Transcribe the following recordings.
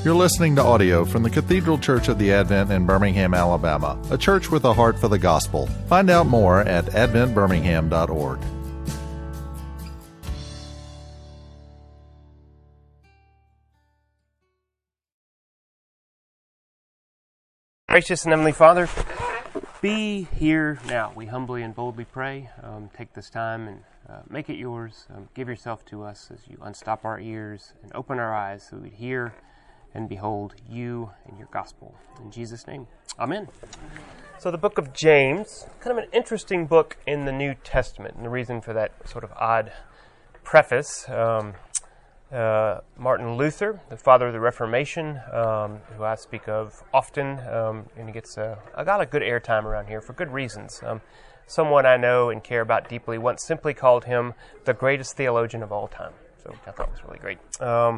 You're listening to audio from the Cathedral Church of the Advent in Birmingham, Alabama, a church with a heart for the gospel. Find out more at adventbirmingham.org. Gracious and Heavenly Father, be here now. We humbly and boldly pray. Take this time and make it yours. Give yourself to us as you unstop our ears and open our eyes so we'd hear and behold you and your gospel. In Jesus' name, amen. So the book of James, kind of an interesting book in the New Testament. And the reason for that sort of odd preface, Martin Luther, the father of the Reformation, who I speak of often, and he gets a lot of good airtime around here for good reasons. Someone I know and care about deeply once simply called him the greatest theologian of all time, so I thought it was really great.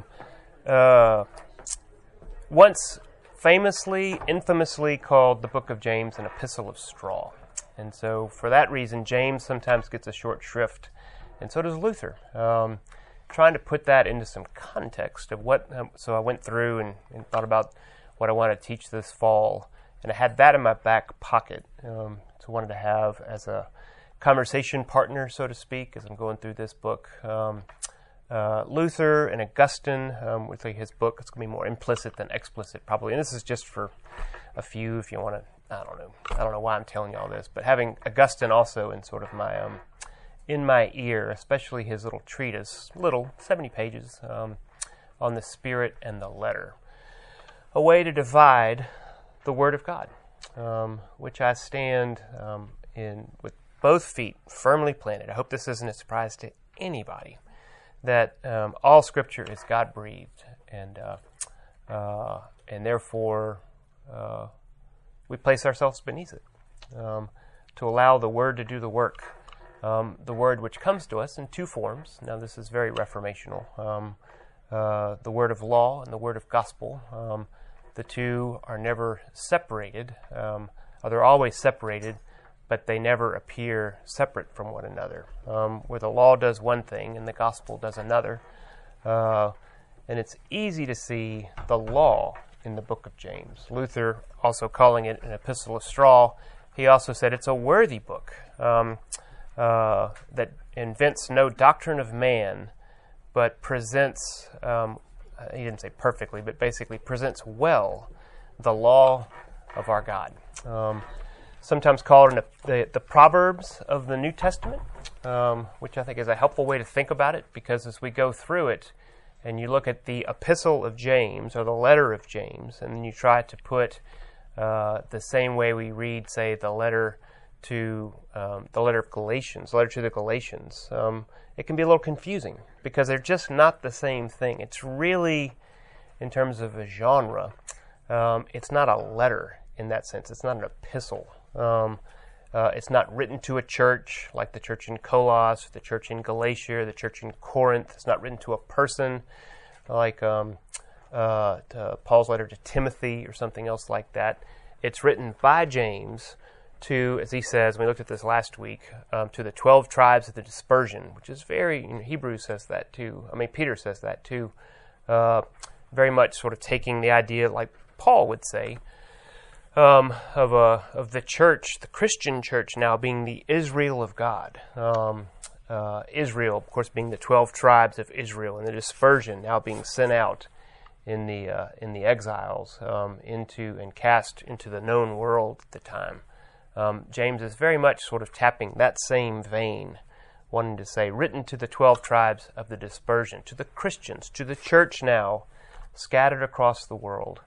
Once infamously called the book of James an epistle of straw. And so for that reason, James sometimes gets a short shrift, and so does Luther. Trying to put that into some context of what, so I went through and thought about what I want to teach this fall, and I had that in my back pocket, so I wanted to have as a conversation partner, so to speak, as I'm going through this book. Luther and Augustine, with his book, it's going to be more implicit than explicit probably, and this is just for a few if you want to, I don't know why I'm telling you all this, but having Augustine also in sort of my, in my ear, especially his little treatise, 70 pages, on the Spirit and the letter. A way to divide the Word of God, which I stand in with both feet firmly planted. I hope this isn't a surprise to anybody, that all Scripture is God-breathed, and therefore we place ourselves beneath it to allow the Word to do the work. The Word which comes to us in two forms. Now this is very reformational. The Word of law and the Word of gospel. The two are never separated. They're always separated, but they never appear separate from one another. Where the law does one thing and the gospel does another. And it's easy to see the law in the book of James. Luther also calling it an epistle of straw. He also said it's a worthy book. That invents no doctrine of man, but presents, he didn't say perfectly, but basically presents well the law of our God. Sometimes called the Proverbs of the New Testament, which I think is a helpful way to think about it, because as we go through it, and you look at the epistle of James, or the letter of James, and then you try to put the same way we read, say, the letter to the letter of Galatians, letter to the Galatians, it can be a little confusing because they're just not the same thing. It's really, in terms of a genre, it's not a letter in that sense. It's not an epistle. It's not written to a church like the church in Colossus, the church in Galatia, the church in Corinth. It's not written to a person like to Paul's letter to Timothy or something else like that. It's written by James to, as he says, we looked at this last week, to the 12 tribes of the dispersion, which is very, Hebrews says that too. Peter says that too. Very much sort of taking the idea, like Paul would say, of the church, the Christian church now being the Israel of God. Israel, of course, being the 12 tribes of Israel, and the dispersion now being sent out in the exiles into and cast into the known world at the time. James is very much sort of tapping that same vein, wanting to say, written to the 12 tribes of the dispersion, to the Christians, to the church now, scattered across the world,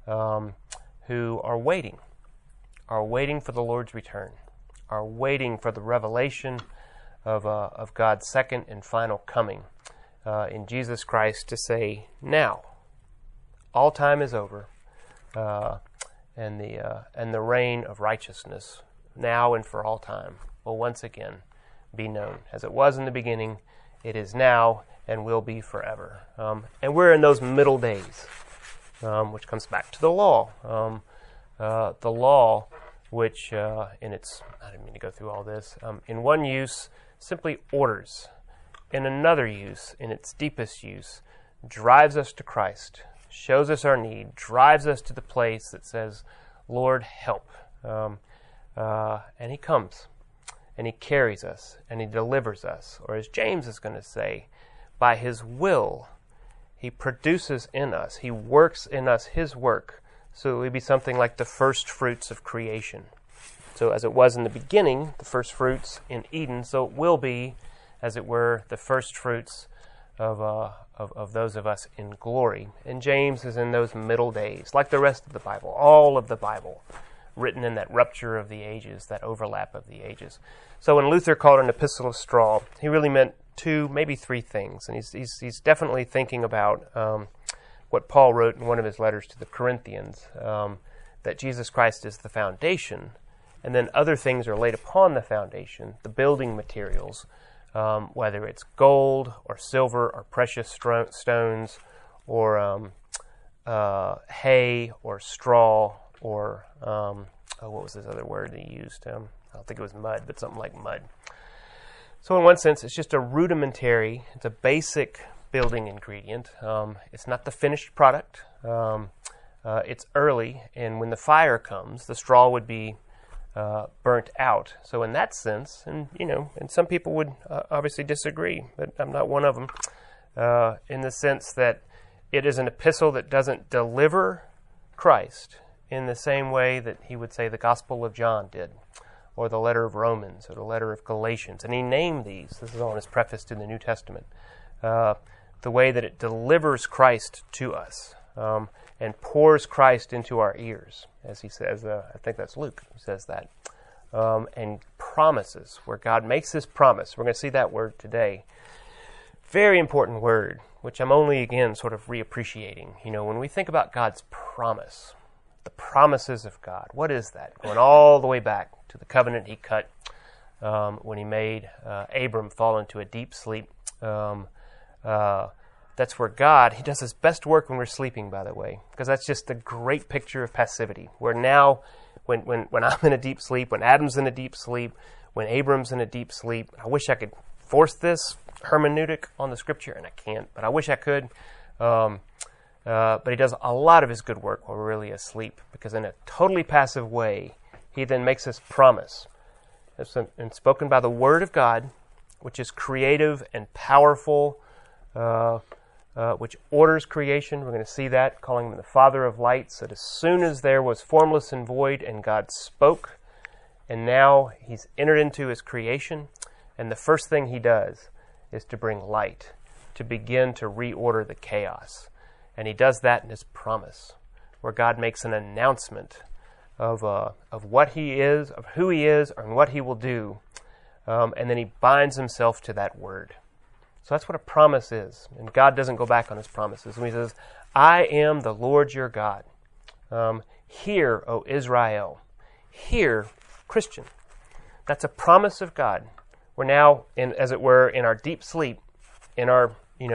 who are waiting for the Lord's return, are waiting for the revelation of God's second and final coming in Jesus Christ to say, now, all time is over, and the reign of righteousness, now and for all time, will once again be known. As it was in the beginning, it is now, and will be forever. And we're in those middle days, which comes back to the law. The law, which in its, I didn't mean to go through all this, in one use simply orders, in another use, in its deepest use, drives us to Christ, shows us our need, drives us to the place that says, Lord, help. And he comes, and he carries us, and he delivers us. Or as James is going to say, by his will, he produces in us, he works in us his work, so it would be something like the first fruits of creation. So as it was in the beginning, the first fruits in Eden, so it will be, as it were, the first fruits of those of us in glory. And James is in those middle days, like the rest of the Bible, all of the Bible, written in that rupture of the ages, that overlap of the ages. So when Luther called it an epistle of straw, he really meant 2, maybe 3 things. And he's definitely thinking about what Paul wrote in one of his letters to the Corinthians, that Jesus Christ is the foundation, and then other things are laid upon the foundation, the building materials, whether it's gold or silver or precious stones or hay or straw or, what was this other word he used? I don't think it was mud, but something like mud. So in one sense, it's just a rudimentary, it's a basic building ingredient. It's not the finished product. It's early, and when the fire comes, the straw would be burnt out. So in that sense, and some people would obviously disagree, but I'm not one of them, in the sense that it is an epistle that doesn't deliver Christ in the same way that he would say the Gospel of John did, or the letter of Romans, or the letter of Galatians. And he named these. This is all in his preface to the New Testament. The way that it delivers Christ to us and pours Christ into our ears, as he says, I think that's Luke who says that, and promises, where God makes his promise. We're going to see that word today. Very important word, which I'm only, again, sort of reappreciating. When we think about God's promise, the promises of God, what is that? Going all the way back to the covenant he cut when he made Abram fall into a deep sleep. That's where God, he does his best work when we're sleeping, by the way, because that's just a great picture of passivity, where now, when I'm in a deep sleep, when Adam's in a deep sleep, when Abram's in a deep sleep, I wish I could force this hermeneutic on the Scripture, and I can't, but I wish I could. But he does a lot of his good work while we're really asleep, because in a totally passive way, he then makes his promise. And spoken by the Word of God, which is creative and powerful, which orders creation. We're going to see that, calling him the Father of lights, that as soon as there was formless and void, and God spoke, and now he's entered into his creation, and the first thing he does is to bring light, to begin to reorder the chaos. And he does that in his promise, where God makes an announcement of what he is, of who he is, and what he will do, and then he binds himself to that word. So that's what a promise is. And God doesn't go back on his promises. And he says, I am the Lord your God. Hear, O Israel. Hear, Christian. That's a promise of God. We're now, as it were, in our deep sleep, in our, in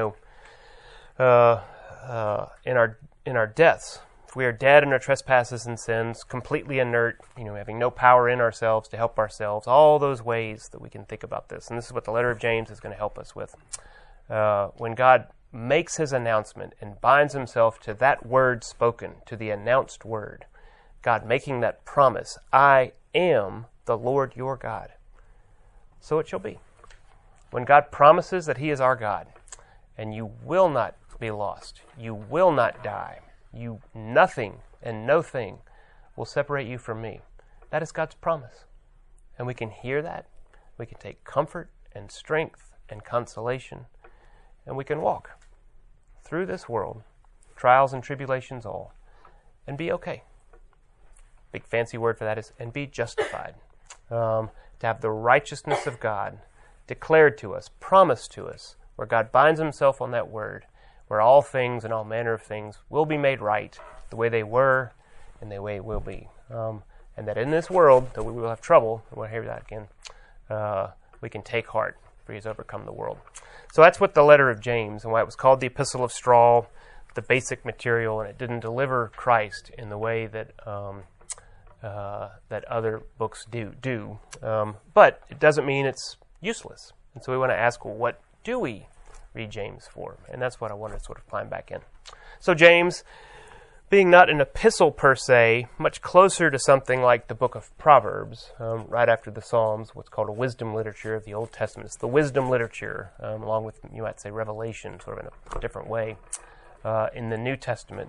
our deaths. If we are dead in our trespasses and sins, completely inert, having no power in ourselves to help ourselves, all those ways that we can think about this. And this is what the letter of James is going to help us with. When God makes his announcement and binds himself to that word spoken, to the announced word, God making that promise, I am the Lord your God. So it shall be. When God promises that he is our God, and you will not be lost, you will not die, nothing and no thing will separate you from me. That is God's promise. And we can hear that. We can take comfort and strength and consolation. And we can walk through this world, trials and tribulations all, and be okay. Big fancy word for that is, and be justified. To have the righteousness of God declared to us, promised to us, where God binds himself on that word, where all things and all manner of things will be made right, the way they were and the way it will be. And that in this world, though we will have trouble, and we'll hear that again, we can take heart, for he has overcome the world. So that's what the letter of James, and why it was called the Epistle of Straw, the basic material, and it didn't deliver Christ in the way that that other books do. But it doesn't mean it's useless. And so we want to ask, well, what do we read James for? And that's what I want to sort of climb back in. So James, being not an epistle per se, much closer to something like the book of Proverbs, right after the Psalms, what's called a wisdom literature of the Old Testament. It's the wisdom literature, along with, you might say, Revelation, sort of in a different way, in the New Testament.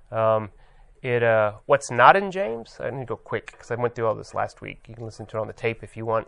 What's not in James, I need to go quick because I went through all this last week. You can listen to it on the tape if you want.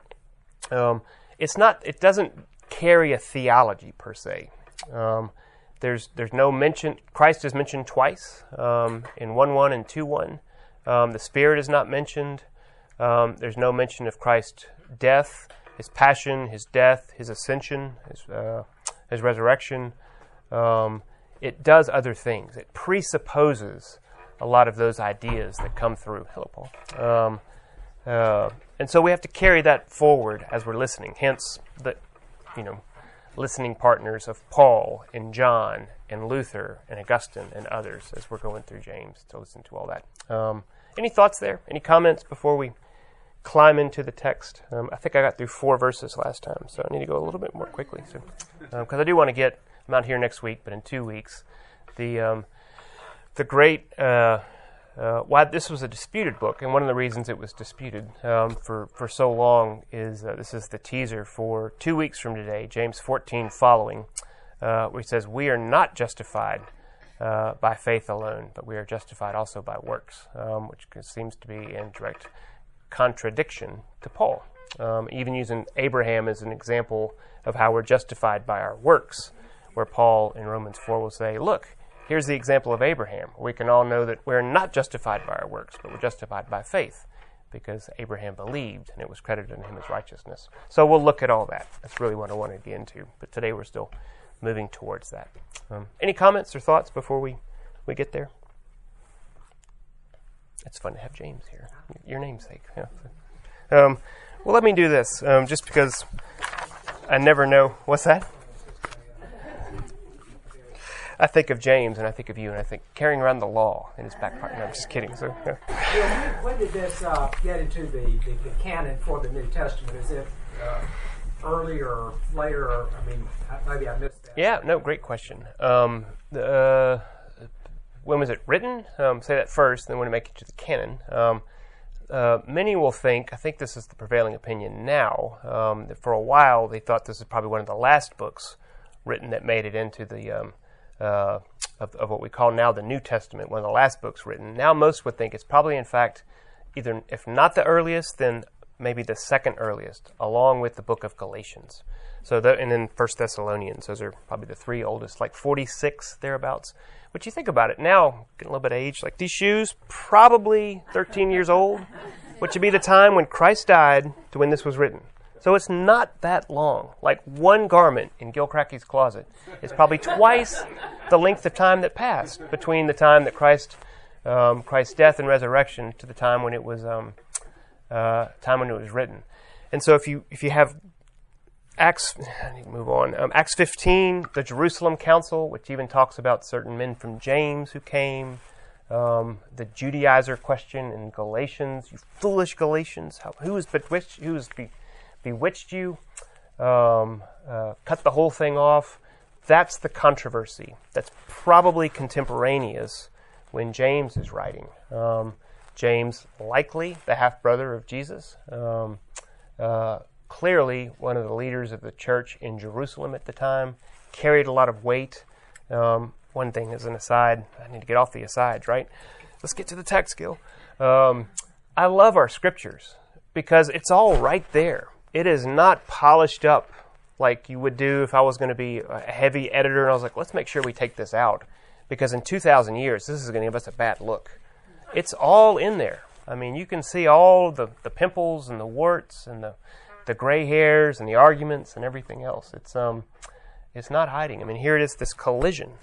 It doesn't carry a theology per se. There's no mention. Christ is mentioned twice, in 1:1 and 2:1. The Spirit is not mentioned. There's no mention of Christ's death, His passion, His death, His ascension, His resurrection. It does other things. It presupposes a lot of those ideas that come through. Hello, Paul. And so we have to carry that forward as we're listening. Hence, listening partners of Paul and John and Luther and Augustine and others as we're going through James to listen to all that. Any thoughts there? Any comments before we climb into the text? I think I got through 4 verses last time, so I need to go a little bit more quickly. Because I do want to get, I'm out here next week, but in 2 weeks, the great, why this was a disputed book, and one of the reasons it was disputed for so long is this is the teaser for 2 weeks from today, James 14 following, where he says, we are not justified by faith alone, but we are justified also by works, which seems to be in direct contradiction to Paul. Even using Abraham as an example of how we're justified by our works, where Paul in Romans 4 will say, look, here's the example of Abraham. We can all know that we're not justified by our works, but we're justified by faith because Abraham believed and it was credited to him as righteousness. So we'll look at all that. That's really what I want to get into. But today we're still moving towards that. Any comments or thoughts before we get there? It's fun to have James here. Your namesake. Yeah. Well, let me do this just because I never know. What's that? I think of James and I think of you and I think carrying around the law in his back pocket. No, I'm just kidding. So, yeah. When did this get into the canon for the New Testament? Is it earlier or later? Or, maybe I missed that. Yeah, no, great question. When was it written? Say that first, then when to make it to the canon. Many will think, I think this is the prevailing opinion now, that for a while they thought this was probably one of the last books written that made it into the of what we call now the New Testament, one of the last books written. Now most would think it's probably, in fact, either, if not the earliest, then maybe the second earliest, along with the book of Galatians. And then 1 Thessalonians. Those are probably the 3 oldest, like 46, thereabouts. But you think about it now, getting a little bit of age, like these shoes, probably 13 years old, which would be the time when Christ died to when this was written. So it's not that long. Like one garment in Gil Cracky's closet is probably twice the length of time that passed between the time that Christ's death and resurrection to the time when it was written. And so if you have Acts 15, the Jerusalem Council, which even talks about certain men from James who came, the Judaizer question in Galatians, you foolish Galatians, who has bewitched you, cut the whole thing off. That's the controversy. That's probably contemporaneous when James is writing. James, likely the half-brother of Jesus, clearly one of the leaders of the church in Jerusalem at the time, carried a lot of weight. One thing as an aside, I need to get off the asides, right? Let's get to the text, Gil. I love our scriptures because it's all right there. It is not polished up like you would do if I was going to be a heavy editor and I was like, let's make sure we take this out because in 2,000 years, this is going to give us a bad look. It's all in there. I mean, you can see all the pimples and the warts and the gray hairs and the arguments and everything else. It's not hiding. I mean, here it is, this collision.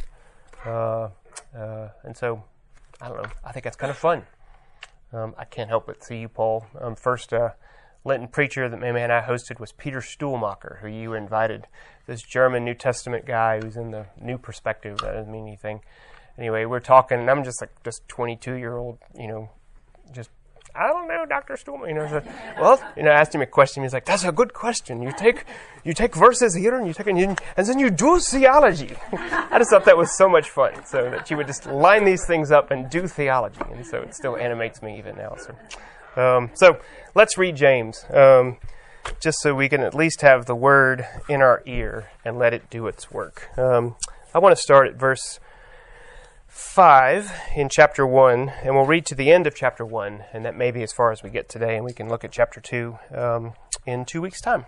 And so, I don't know, I think that's kind of fun. I can't help but see you, Paul. First Lenten preacher that Mama and I hosted was Peter Stuhlmacher, who you invited, this German New Testament guy who's in the New Perspective. That doesn't mean anything. Anyway, we're talking, and I'm just 22-year-old, just I don't know, Dr. Stuhlman. I asked him a question. He's like, that's a good question. You take verses here and then you do theology. I just thought that was so much fun. So that you would just line these things up and do theology. And so it still animates me even now. So let's read James, just so we can at least have the word in our ear and let it do its work. I want to start at verse 5 in chapter 1, and we'll read to the end of chapter 1, and that may be as far as we get today, and we can look at chapter 2 in 2 weeks' time.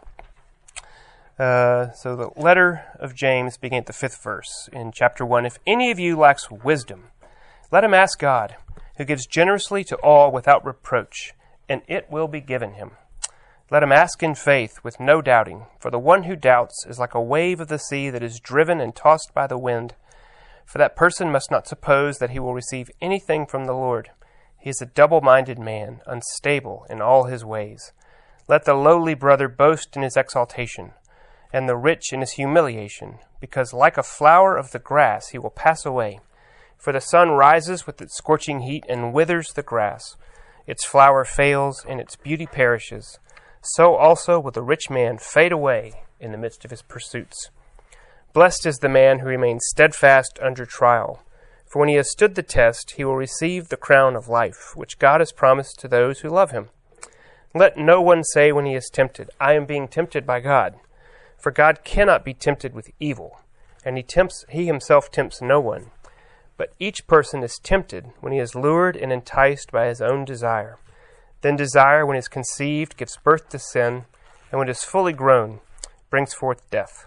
So the letter of James, beginning at the 5th verse in chapter 1, if any of you lacks wisdom, let him ask God, who gives generously to all without reproach, and it will be given him. Let him ask in faith with no doubting, for the one who doubts is like a wave of the sea that is driven and tossed by the wind. For that person must not suppose that he will receive anything from the Lord. He is a double-minded man, unstable in all his ways. Let the lowly brother boast in his exaltation, and the rich in his humiliation, because like a flower of the grass he will pass away. For the sun rises with its scorching heat and withers the grass. Its flower fails, and its beauty perishes. So also will the rich man fade away in the midst of his pursuits. Blessed is the man who remains steadfast under trial, for when he has stood the test, he will receive the crown of life, which God has promised to those who love him. Let no one say when he is tempted, I am being tempted by God. For God cannot be tempted with evil, and he himself tempts no one. But each person is tempted when he is lured and enticed by his own desire. Then desire, when it is conceived, gives birth to sin, and when it is fully grown, brings forth death.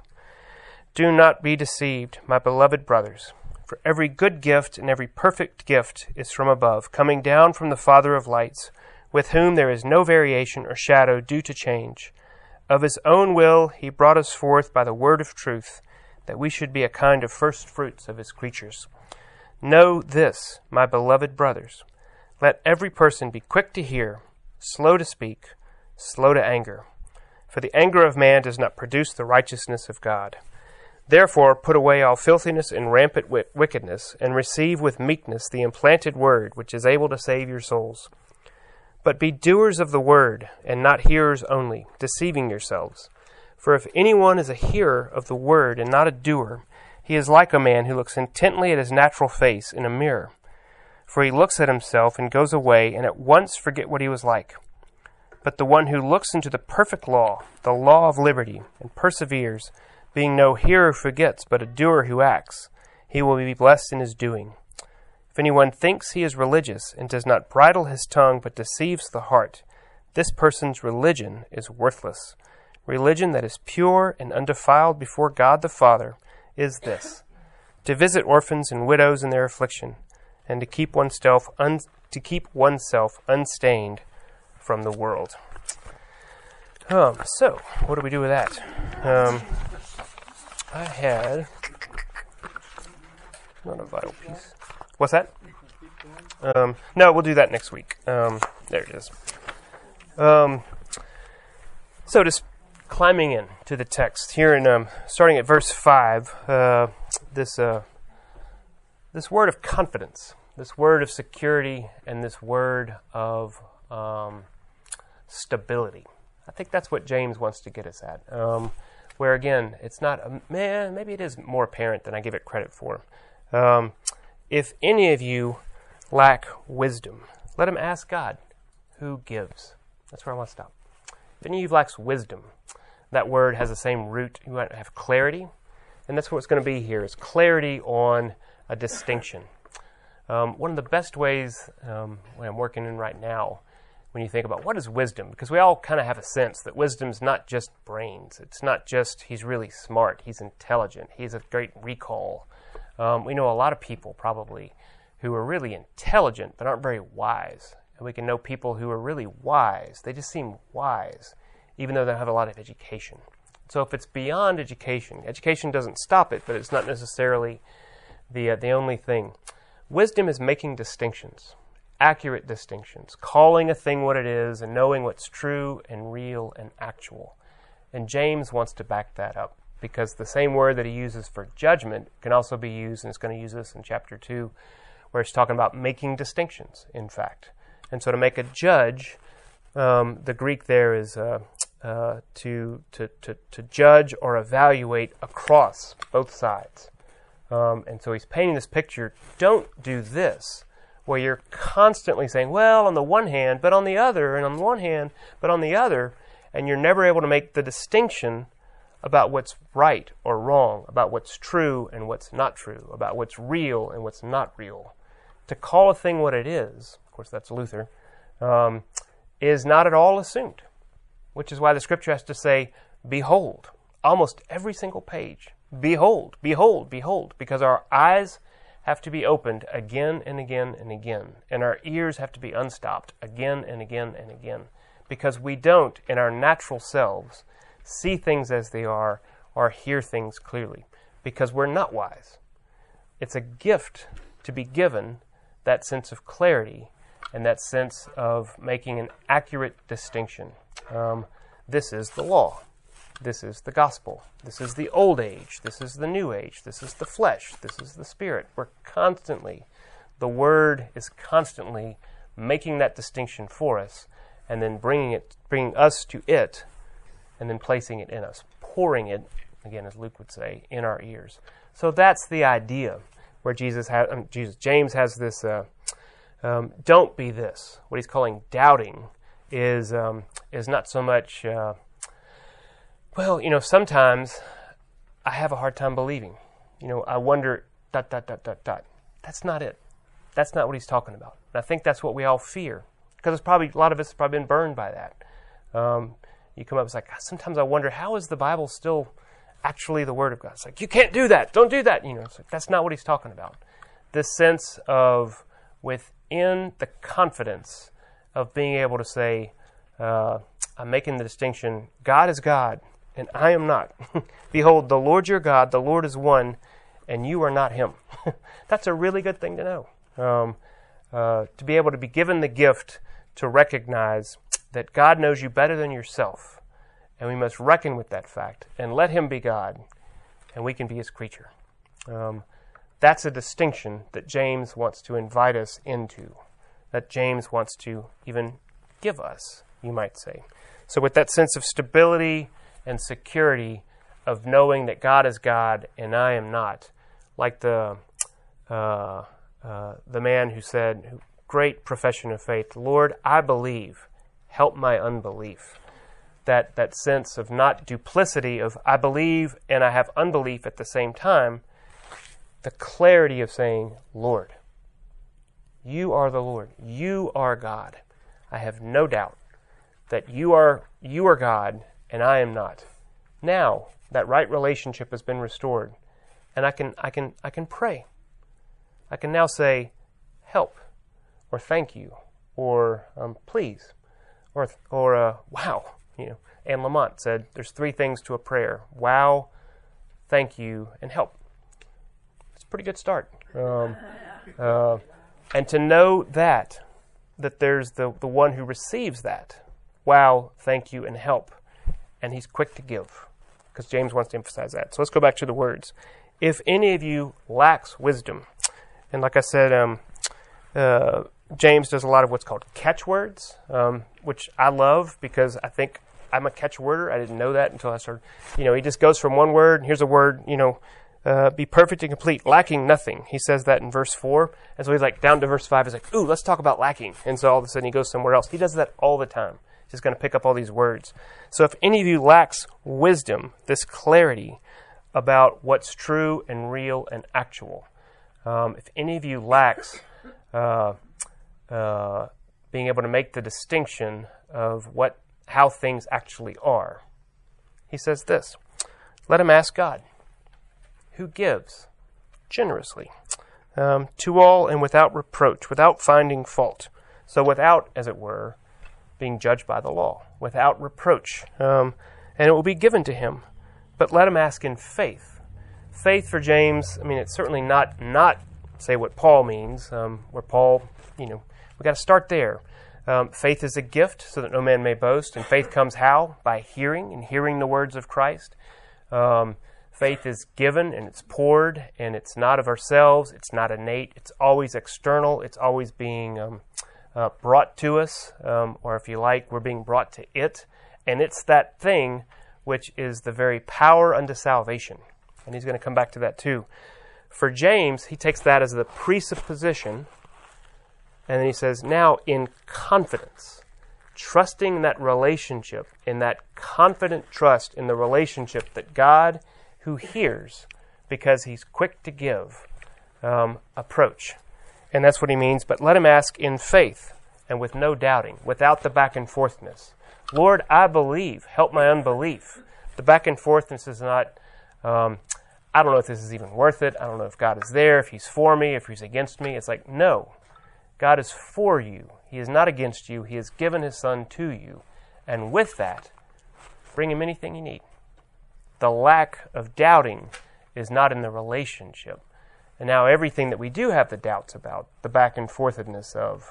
Do not be deceived, my beloved brothers, for every good gift and every perfect gift is from above, coming down from the Father of lights, with whom there is no variation or shadow due to change. Of his own will he brought us forth by the word of truth, that we should be a kind of first fruits of his creatures. Know this, my beloved brothers, let every person be quick to hear, slow to speak, slow to anger. For the anger of man does not produce the righteousness of God. Therefore put away all filthiness and rampant wickedness, and receive with meekness the implanted word, which is able to save your souls. But be doers of the word, and not hearers only, deceiving yourselves. For if anyone is a hearer of the word and not a doer, he is like a man who looks intently at his natural face in a mirror. For he looks at himself and goes away, and at once forget what he was like. But the one who looks into the perfect law, the law of liberty, and perseveres, being no hearer who forgets, but a doer who acts, he will be blessed in his doing. If anyone thinks he is religious and does not bridle his tongue but deceives the heart, this person's religion is worthless. Religion that is pure and undefiled before God the Father is this, to visit orphans and widows in their affliction, and to keep oneself unstained from the world. So, what do we do with that? I had not a vital piece. What's that? No, we'll do that next week. There it is. So just climbing in to the text here in starting at verse 5, this word of confidence, this word of security, and this word of stability. I think that's what James wants to get us at. Where again, it's not, maybe it is more apparent than I give it credit for. If any of you lack wisdom, let him ask God, who gives. That's where I want to stop. If any of you lacks wisdom, that word has the same root. You might have clarity, and that's what it's going to be here, is clarity on a distinction. One of the best ways, when I'm working in right now, when you think about what is wisdom, because we all kind of have a sense that wisdom's not just brains. It's not just he's really smart, he's intelligent, he has a great recall. We know a lot of people probably who are really intelligent but aren't very wise. And we can know people who are really wise. They just seem wise, even though they have a lot of education. So if it's beyond education, education doesn't stop it, but it's not necessarily the only thing. Wisdom is making distinctions. Accurate distinctions, calling a thing what it is and knowing what's true and real and actual. And James wants to back that up, because the same word that he uses for judgment can also be used, and it's going to use this in chapter 2, where it's talking about making distinctions, in fact. And so to make a judge, the Greek there is to judge or evaluate across both sides. And so he's painting this picture. Don't do this, where you're constantly saying, well, on the one hand, but on the other, and on the one hand, but on the other, and you're never able to make the distinction about what's right or wrong, about what's true and what's not true, about what's real and what's not real. To call a thing what it is, of course that's Luther, is not at all assumed, which is why the Scripture has to say, behold, almost every single page. Behold, behold, behold, because our eyes have to be opened again and again and again, and our ears have to be unstopped again and again and again, because we don't, in our natural selves, see things as they are or hear things clearly, because we're not wise. It's a gift to be given that sense of clarity and that sense of making an accurate distinction. This is the law. This is the gospel. This is the old age. This is the new age. This is the flesh. This is the spirit. The Word is constantly making that distinction for us, and then bringing us to it, and then placing it in us, pouring it, again, as Luke would say, in our ears. So that's the idea where James has this, don't be this. What he's calling doubting is not so much, sometimes I have a hard time believing. I wonder, ... That's not it. That's not what he's talking about. And I think that's what we all fear, because a lot of us have probably been burned by that. You come up, it's like, sometimes I wonder, how is the Bible still actually the Word of God? It's like, you can't do that. Don't do that. It's like, that's not what he's talking about. This sense of within the confidence of being able to say, I'm making the distinction, God is God, and I am not. Behold, the Lord your God, the Lord is one, and you are not him. That's a really good thing to know. To be able to be given the gift to recognize that God knows you better than yourself, and we must reckon with that fact and let him be God, and we can be his creature. That's a distinction that James wants to invite us into, that James wants to even give us, you might say. So with that sense of stability and security of knowing that God is God and I am not, like the man who said, great profession of faith, Lord, I believe, help my unbelief. That sense of not duplicity of I believe and I have unbelief at the same time, the clarity of saying, Lord, you are the Lord, you are God. I have no doubt that you are God and I am not. Now that right relationship has been restored, and I can pray. I can now say, help, or thank you, or please, or wow. Anne Lamott said there's 3 things to a prayer: wow, thank you, and help. It's a pretty good start. And to know that there's the one who receives that, wow, thank you, and help, and he's quick to give, because James wants to emphasize that. So let's go back to the words. If any of you lacks wisdom, and like I said, James does a lot of what's called catchwords, which I love because I think I'm a catchworder. I didn't know that until I started. He just goes from one word, and here's a word, be perfect and complete, lacking nothing. He says that in verse 4. And so he's like, down to verse 5, he's like, ooh, let's talk about lacking. And so all of a sudden he goes somewhere else. He does that all the time. He's just going to pick up all these words. So if any of you lacks wisdom, this clarity about what's true and real and actual, if any of you lacks being able to make the distinction of how things actually are, he says this, let him ask God, who gives generously to all and without reproach, without finding fault. So without, as it were, being judged by the law, without reproach. And it will be given to him. But let him ask in faith. Faith for James, it's certainly not say what Paul means, where Paul, we've got to start there. Faith is a gift so that no man may boast. And faith comes how? By hearing, and hearing the words of Christ. Faith is given and it's poured, and it's not of ourselves. It's not innate. It's always external. It's always being brought to us, or if you like, we're being brought to it. And it's that thing which is the very power unto salvation. And he's going to come back to that too. For James, he takes that as the presupposition, and then he says, now in confidence, trusting that relationship, in that confident trust in the relationship that God, who hears, because he's quick to give, approach. And that's what he means. But let him ask in faith and with no doubting, without the back and forthness. Lord, I believe. Help my unbelief. The back and forthness is not, I don't know if this is even worth it. I don't know if God is there, if he's for me, if he's against me. It's like, no. God is for you. He is not against you. He has given his Son to you. And with that, bring him anything you need. The lack of doubting is not in the relationship. And now everything that we do have the doubts about, the back and forthness of,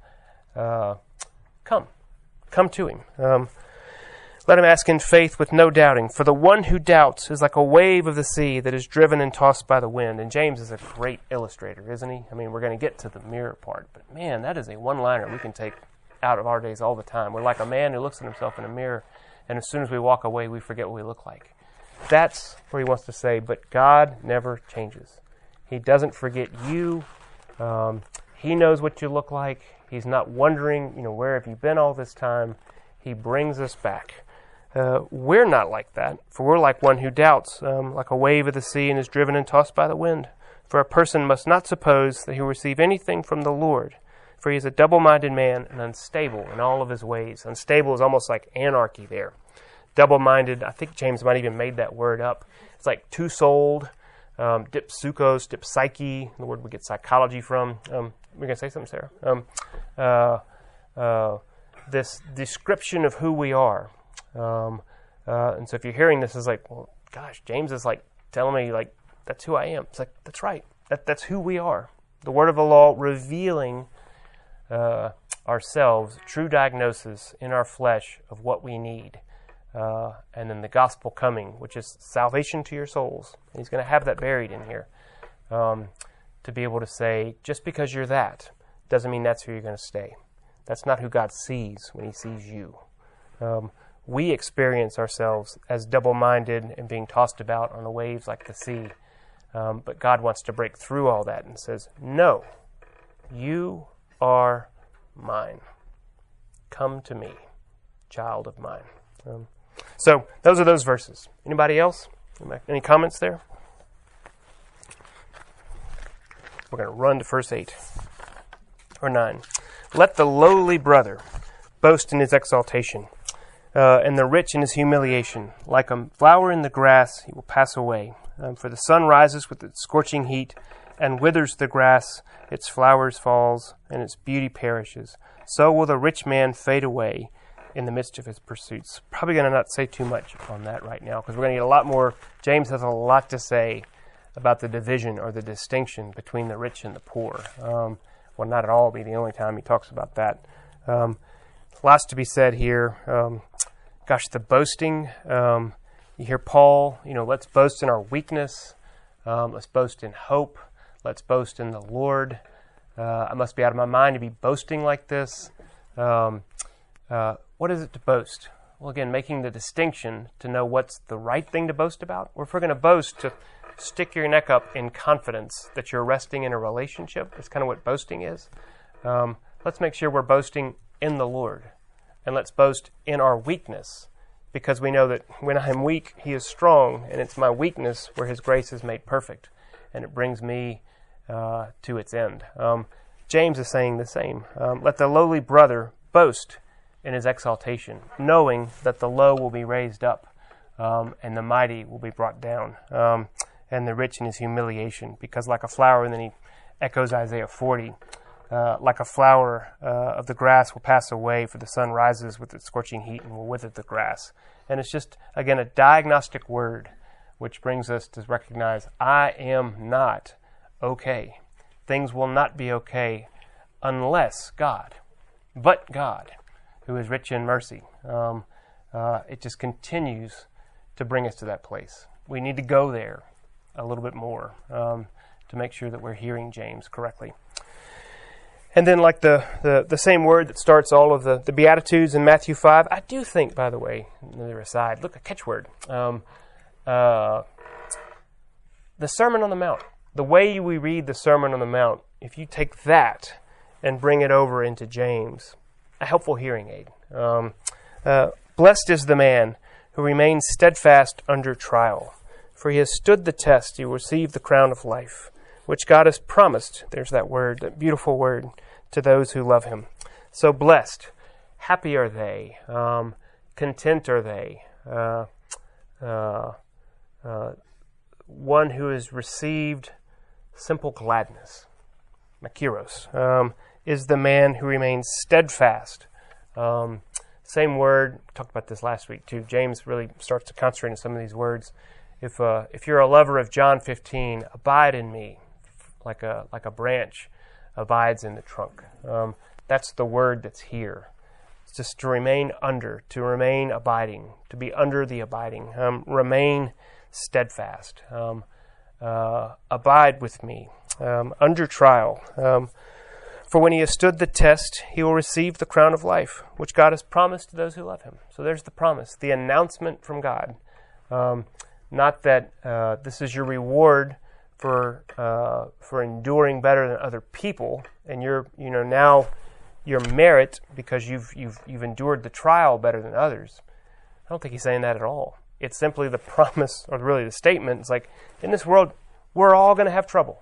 come to him. Let him ask in faith with no doubting. For the one who doubts is like a wave of the sea that is driven and tossed by the wind. And James is a great illustrator, isn't he? I mean, we're going to get to the mirror part. But man, that is a one-liner we can take out of our days all the time. We're like a man who looks at himself in a mirror, and as soon as we walk away, we forget what we look like. That's where he wants to say, but God never changes. He doesn't forget you. He knows what you look like. He's not wondering, where have you been all this time? He brings us back. We're not like that, for we're like one who doubts, like a wave of the sea and is driven and tossed by the wind. For a person must not suppose that he will receive anything from the Lord, for he is a double-minded man and unstable in all of his ways. Unstable is almost like anarchy there. Double-minded, I think James might even made that word up. It's like two-souled, dipsukos, dipsyche, the word we get psychology from. We're going to say something, Sarah. This description of who we are. And so if you're hearing this, it's like, well, gosh, James is like telling me, like, that's who I am. It's like, that's right. That's who we are. The word of the law revealing ourselves, true diagnosis in our flesh of what we need. And then the gospel coming, which is salvation to your souls. And he's going to have that buried in here. To be able to say, just because you're that, doesn't mean that's who you're going to stay. That's not who God sees when he sees you. We experience ourselves as double-minded and being tossed about on the waves like the sea. But God wants to break through all that and says, no, you are mine. Come to me, child of mine. So those are those verses. Anybody else? Any comments there? We're going to run to verse 8 or 9. Let the lowly brother boast in his exaltation, and the rich in his humiliation. Like a flower in the grass, he will pass away. For the sun rises with its scorching heat, and withers the grass, its flowers falls, and its beauty perishes. So will the rich man fade away in the midst of his pursuits. Probably going to not say too much on that right now, because we're going to get a lot more. James has a lot to say about the division or the distinction between the rich and the poor. Well, not at all be the only time he talks about that. Lots to be said here. The boasting. You hear Paul, let's boast in our weakness. Let's boast in hope. Let's boast in the Lord. I must be out of my mind to be boasting like this. What is it to boast? Well, again, making the distinction to know what's the right thing to boast about. Or if we're going to boast, to stick your neck up in confidence that you're resting in a relationship. That's kind of what boasting is. Let's make sure we're boasting in the Lord. And let's boast in our weakness, because we know that when I'm weak, he is strong, and it's my weakness where his grace is made perfect, and it brings me to its end. James is saying the same. Let the lowly brother boast in his exaltation, knowing that the low will be raised up, and the mighty will be brought down, and the rich in his humiliation. Because like a flower, and then he echoes Isaiah 40, like a flower of the grass will pass away, for the sun rises with its scorching heat and will wither the grass. And it's just, again, a diagnostic word, which brings us to recognize I am not okay. Things will not be okay unless God, but God, who is rich in mercy. It just continues to bring us to that place. We need to go there a little bit more to make sure that we're hearing James correctly. And then like the same word that starts all of the Beatitudes in Matthew 5, I do think, by the way, another aside, look, a catchword. The Sermon on the Mount. The way we read the Sermon on the Mount, if you take that and bring it over into James, a helpful hearing aid. Blessed is the man who remains steadfast under trial, for he has stood the test. He will receive the crown of life, which God has promised. There's that word, that beautiful word, to those who love him. So blessed, happy are they, content are they. One who has received simple gladness, makiros, is the man who remains steadfast. Same word, we talked about this last week too. James really starts to concentrate on some of these words. If you're a lover of John 15, abide in me, like a branch abides in the trunk. That's the word that's here. It's just to remain under, to remain abiding, to be under the abiding. Remain steadfast. Abide with me. Under trial. For when he has stood the test, he will receive the crown of life, which God has promised to those who love him. So there's the promise, the announcement from God. Not that this is your reward for enduring better than other people, and now your merit because you've endured the trial better than others. I don't think he's saying that at all. It's simply the promise, or really the statement. It's like, in this world, we're all going to have trouble.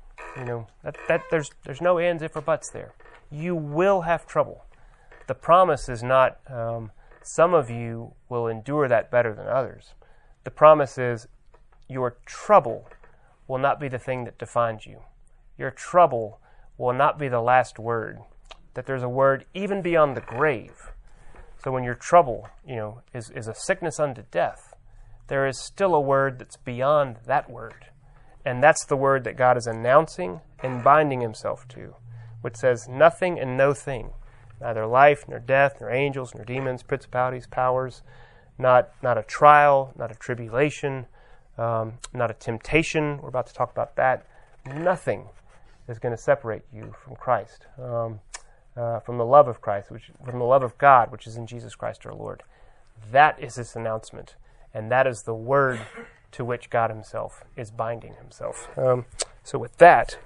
There's no ands, if, or buts there. You will have trouble. The promise is not some of you will endure that better than others. The promise is your trouble will not be the thing that defines you. Your trouble will not be the last word. That there's a word even beyond the grave. So when your trouble, is a sickness unto death, there is still a word that's beyond that word. And that's the word that God is announcing and binding himself to, which says nothing and no thing, neither life, nor death, nor angels, nor demons, principalities, powers, not a trial, not a tribulation, not a temptation. We're about to talk about that. Nothing is going to separate you from Christ, from the love of Christ, from the love of God, which is in Jesus Christ our Lord. That is his announcement, and that is the word to which God himself is binding himself. So with that,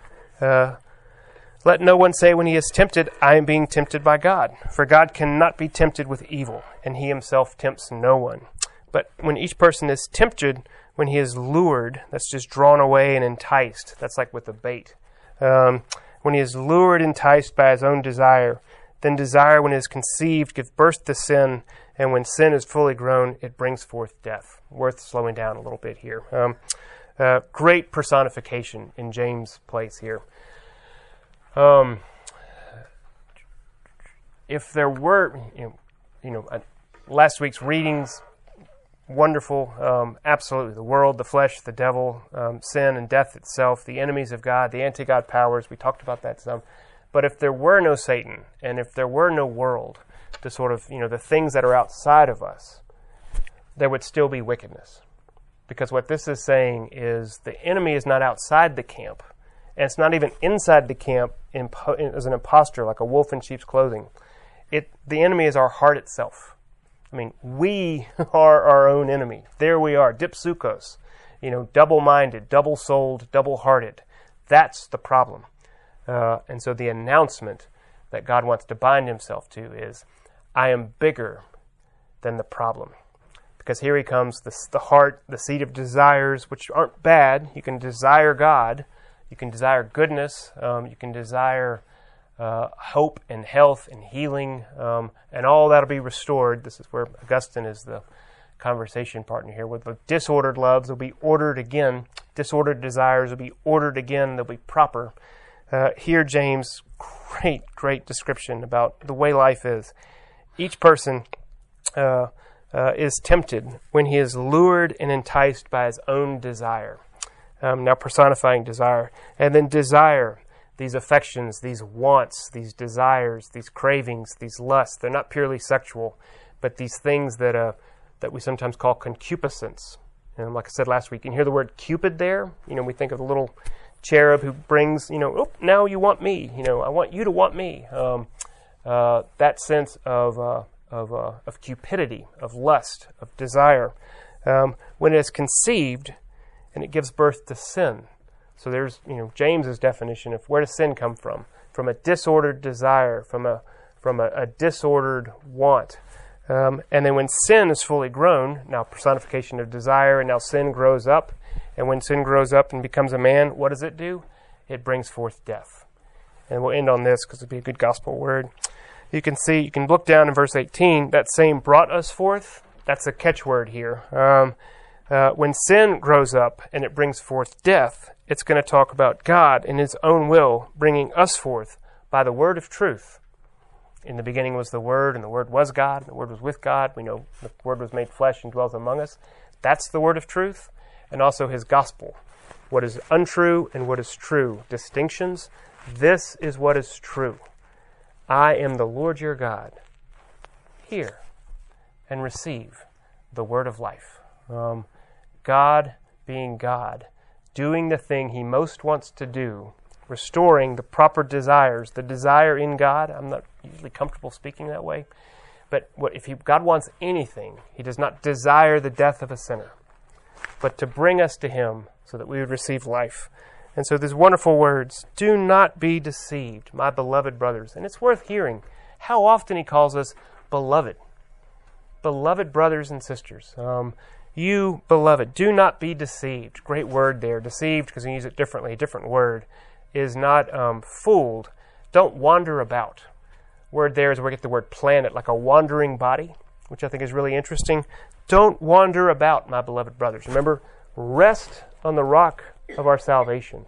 let no one say when he is tempted, I am being tempted by God. For God cannot be tempted with evil, and he himself tempts no one. But when each person is tempted, when he is lured, that's just drawn away and enticed. That's like with a bait. When he is lured, enticed by his own desire, then desire, when it is conceived, gives birth to sin, and when sin is fully grown, it brings forth death. Worth slowing down a little bit here. Great personification in James' place here. If there were, last week's readings, wonderful, absolutely. The world, the flesh, the devil, sin and death itself, the enemies of God, the anti-God powers, we talked about that some. But if there were no Satan, and if there were no world, the sort of, the things that are outside of us, there would still be wickedness. Because what this is saying is the enemy is not outside the camp, and it's not even inside the camp as an imposter, like a wolf in sheep's clothing. The enemy is our heart itself. I mean, we are our own enemy. There we are, dipsukos, double-minded, double-souled, double-hearted. That's the problem. And so the announcement that God wants to bind himself to is, I am bigger than the problem. Because here he comes, the heart, the seat of desires, which aren't bad. You can desire God. You can desire goodness. You can desire hope and health and healing. And all that will be restored. This is where Augustine is the conversation partner here. With the disordered loves will be ordered again. Disordered desires will be ordered again. They'll be proper. Here, James, great description about the way life is. Each person is tempted when he is lured and enticed by his own desire. Now personifying desire. And then desire, these affections, these wants, these desires, these cravings, these lusts. They're not purely sexual, but these things that we sometimes call concupiscence. Like I said last week, you can hear the word Cupid there. We think of the little cherub who brings, now you want me. I want you to want me. That sense of cupidity, of lust, of desire. When it is conceived, and it gives birth to sin. So there's, James's definition of where does sin come from? From a disordered desire, from a disordered want. And then when sin is fully grown, now personification of desire, and now sin grows up. And when sin grows up and becomes a man, what does it do? It brings forth death. And we'll end on this because it'll be a good gospel word. You can look down in verse 18, that same brought us forth. That's a catchword here. When sin grows up and it brings forth death, it's going to talk about God in His own will bringing us forth by the word of truth. In the beginning was the Word, and the Word was God, and the Word was with God. We know the Word was made flesh and dwells among us. That's the word of truth, and also His gospel. What is untrue and what is true. Distinctions. This is what is true. I am the Lord your God. Hear and receive the word of life. God being God, doing the thing He most wants to do, restoring the proper desires, the desire in God. I'm not usually comfortable speaking that way, but if God wants anything, He does not desire the death of a sinner, but to bring us to Him so that we would receive life. And so these wonderful words, do not be deceived, my beloved brothers. And it's worth hearing how often He calls us beloved. Beloved brothers and sisters. You, beloved, do not be deceived. Great word there. Deceived, because we use it differently, a different word, is not fooled. Don't wander about. Word there is where we get the word planet, like a wandering body, which I think is really interesting. Don't wander about, my beloved brothers. Remember, rest on the rock of our salvation.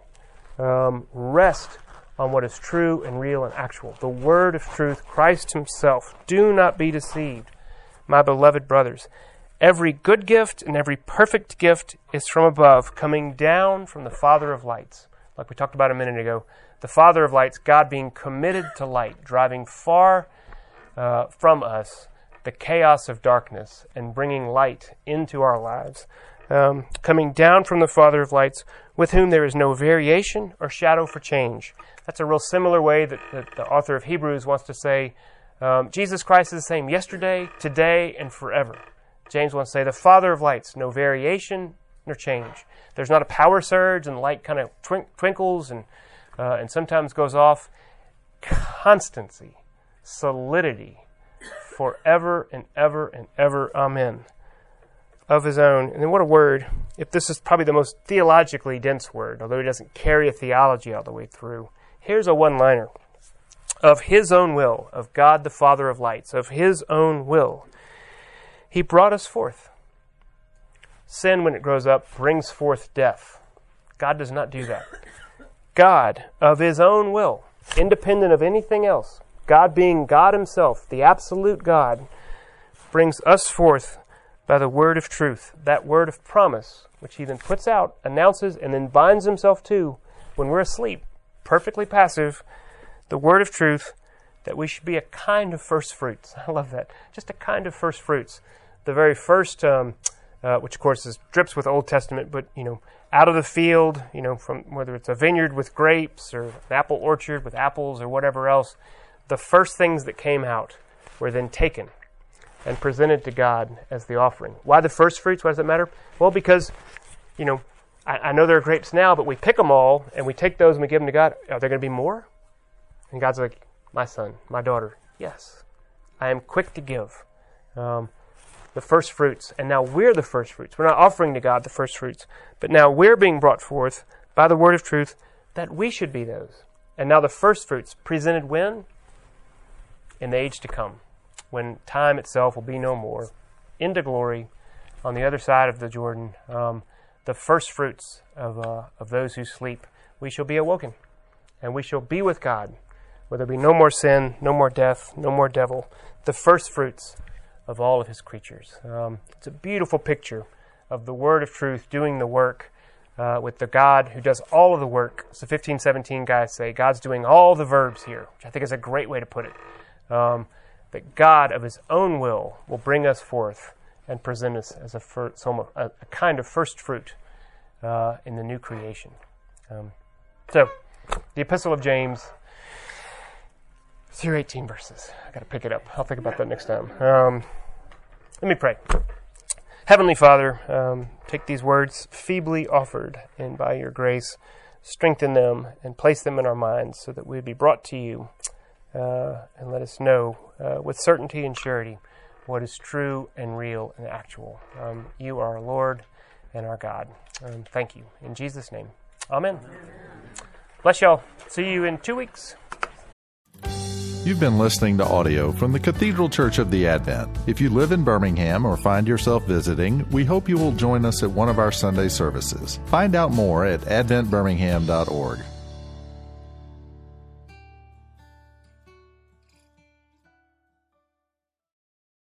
Rest on what is true and real and actual. The word of truth, Christ Himself. Do not be deceived, my beloved brothers. Every good gift and every perfect gift is from above, coming down from the Father of lights. Like we talked about a minute ago, the Father of lights, God being committed to light, driving far from us the chaos of darkness and bringing light into our lives. Coming down from the Father of lights, with whom there is no variation or shadow for change. That's a real similar way that the author of Hebrews wants to say, Jesus Christ is the same yesterday, today, and forever. James wants to say, the Father of lights, no variation nor change. There's not a power surge and the light kind of twinkles and sometimes goes off. Constancy, solidity, forever and ever and ever. Amen. Of His own. And then what a word. If this is probably the most theologically dense word, although it doesn't carry a theology all the way through. Here's a one-liner. Of His own will, of God the Father of lights, of His own will, He brought us forth. Sin, when it grows up, brings forth death. God does not do that. God, of His own will, independent of anything else, God being God Himself, the absolute God, brings us forth by the word of truth, that word of promise, which He then puts out, announces, and then binds Himself to when we're asleep, perfectly passive, the word of truth, that we should be a kind of first fruits. I love that. Just a kind of first fruits. The very first, which of course drips with Old Testament, but, out of the field, from whether it's a vineyard with grapes or an apple orchard with apples or whatever else, the first things that came out were then taken and presented to God as the offering. Why the first fruits? Why does it matter? Well, because, I know there are grapes now, but we pick them all and we take those and we give them to God. Are there going to be more? And God's like, my son, my daughter, yes, I am quick to give. The first fruits, and now we're the first fruits. We're not offering to God the first fruits, but now we're being brought forth by the word of truth that we should be those. And now the first fruits presented when? In the age to come, when time itself will be no more, into glory, on the other side of the Jordan, the first fruits of those who sleep, we shall be awoken, and we shall be with God, where there be no more sin, no more death, no more devil, the first fruits of all of His creatures. It's a beautiful picture of the word of truth doing the work with the God who does all of the work. So 1517 guys say God's doing all the verbs here, which I think is a great way to put it. That God of His own will bring us forth and present us as a kind of first fruit in the new creation. So, the Epistle of James, through 18 verses. I got to pick it up. I'll think about that next time. Let me pray. Heavenly Father, take these words feebly offered, and by your grace, strengthen them and place them in our minds so that we would be brought to you, and let us know with certainty and surety what is true and real and actual. You are our Lord and our God. Thank you. In Jesus' name, amen. Bless y'all. See you in 2 weeks. You've been listening to audio from the Cathedral Church of the Advent. If you live in Birmingham or find yourself visiting, we hope you will join us at one of our Sunday services. Find out more at adventbirmingham.org.